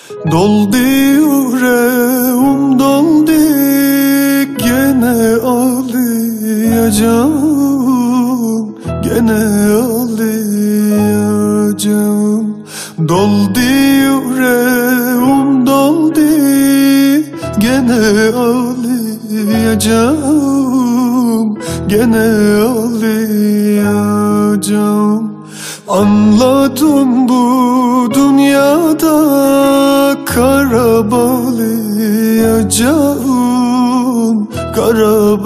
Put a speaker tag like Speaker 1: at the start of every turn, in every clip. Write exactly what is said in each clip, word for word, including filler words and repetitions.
Speaker 1: Doldu yüreğim doldu, gene ağlayacağım, gene ağlayacağım. Doldu yüreğim doldu, gene ağlayacağım, gene ağlayacağım. Anladım bu dünyada kara bağlayacağım, kara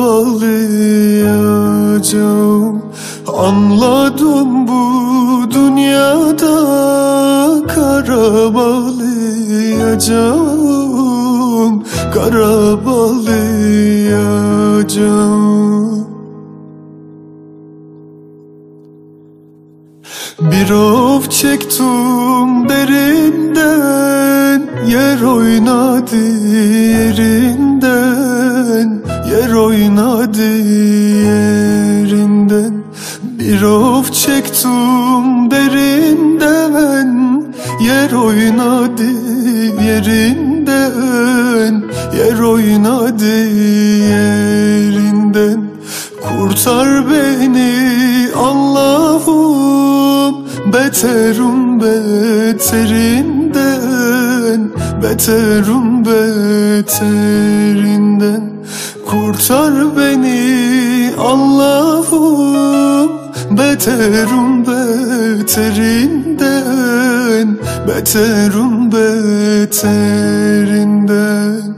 Speaker 1: bağlayacağım. Anladım bu dünyada kara bağlayacağım, kara bağlayacağım. Bir of çektim derinden, yer oynadı yerinden, yer oynadı yerinden. Bir of çektim derinden, yer oynadı yerinden, yer oynadı yerinden. Kurtar beni Allah'ım, beterim beterinden, beterim beterinden. Kurtar beni Allah'ım, beterim beterinden, beterim beterinden.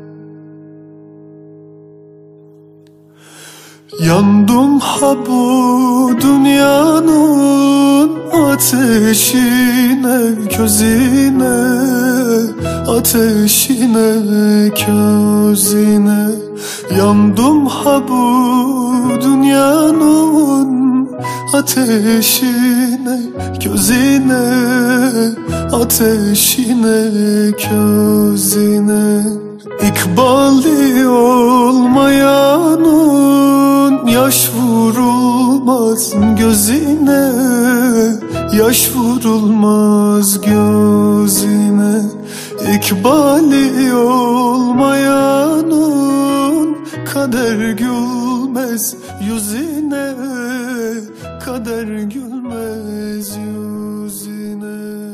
Speaker 1: Yandım ha bu dünyanın ateşine, közine, ateşine, közine. Yandım ha bu dünyanın ateşine, közine, ateşine, közine. İkbali olmayanın yaş vurulmaz gözine, yaş vurulmaz gözine. İkbali olmayanın kader gülmez yüzüne, kader gülmez yüzüne.